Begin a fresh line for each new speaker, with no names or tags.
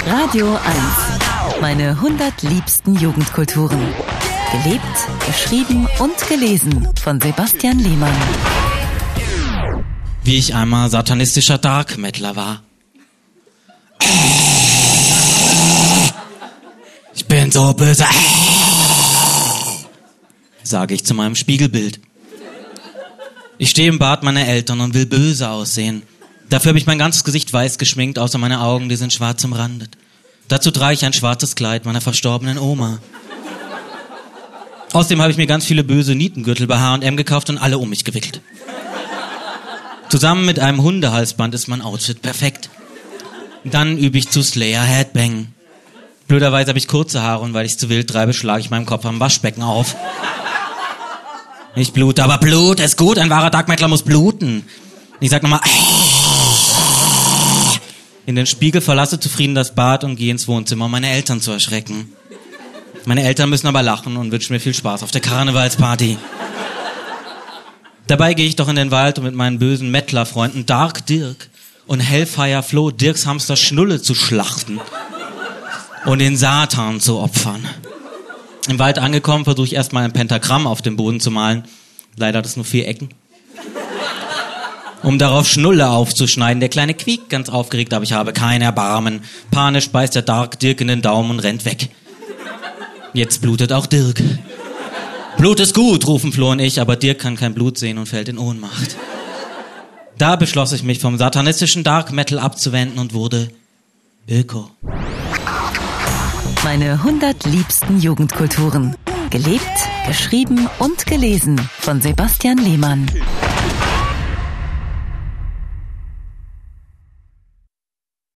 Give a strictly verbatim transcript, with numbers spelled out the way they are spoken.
Radio eins. Meine hundert liebsten Jugendkulturen. Gelebt, geschrieben und gelesen von Sebastian Lehmann.
Wie ich einmal satanistischer Dark Metaler war. Ich bin so böse, sage ich zu meinem Spiegelbild. Ich stehe im Bad meiner Eltern und will böse aussehen. Dafür habe ich mein ganzes Gesicht weiß geschminkt, außer meine Augen, die sind schwarz umrandet. Dazu trage ich ein schwarzes Kleid meiner verstorbenen Oma. Außerdem habe ich mir ganz viele böse Nietengürtel bei H und M gekauft und alle um mich gewickelt. Zusammen mit einem Hundehalsband ist mein Outfit perfekt. Dann übe ich zu Slayer Headbang. Blöderweise habe ich kurze Haare und weil ich zu wild treibe, schlage ich meinem Kopf am Waschbecken auf. Ich blute, aber Blut ist gut, ein wahrer Dark Metaler muss bluten. Ich sag nochmal, in den Spiegel, verlasse zufrieden das Bad und gehe ins Wohnzimmer, um meine Eltern zu erschrecken. Meine Eltern müssen aber lachen und wünschen mir viel Spaß auf der Karnevalsparty. Dabei gehe ich doch in den Wald, um mit meinen bösen Mettler-Freunden Dark Dirk und Hellfire Flo Dirks Hamster Schnulle zu schlachten und den Satan zu opfern. Im Wald angekommen, versuche ich erstmal ein Pentagramm auf dem Boden zu malen. Leider hat es nur vier Ecken. Um darauf Schnulle aufzuschneiden. Der Kleine quiekt ganz aufgeregt, aber ich habe kein Erbarmen. Panisch beißt der Dark Dirk in den Daumen und rennt weg. Jetzt blutet auch Dirk. Blut ist gut, rufen Flo und ich, aber Dirk kann kein Blut sehen und fällt in Ohnmacht. Da beschloss ich mich vom satanistischen Dark Metal abzuwenden und wurde Öko.
Meine hundert liebsten Jugendkulturen. Gelebt, geschrieben und gelesen von Sebastian Lehmann.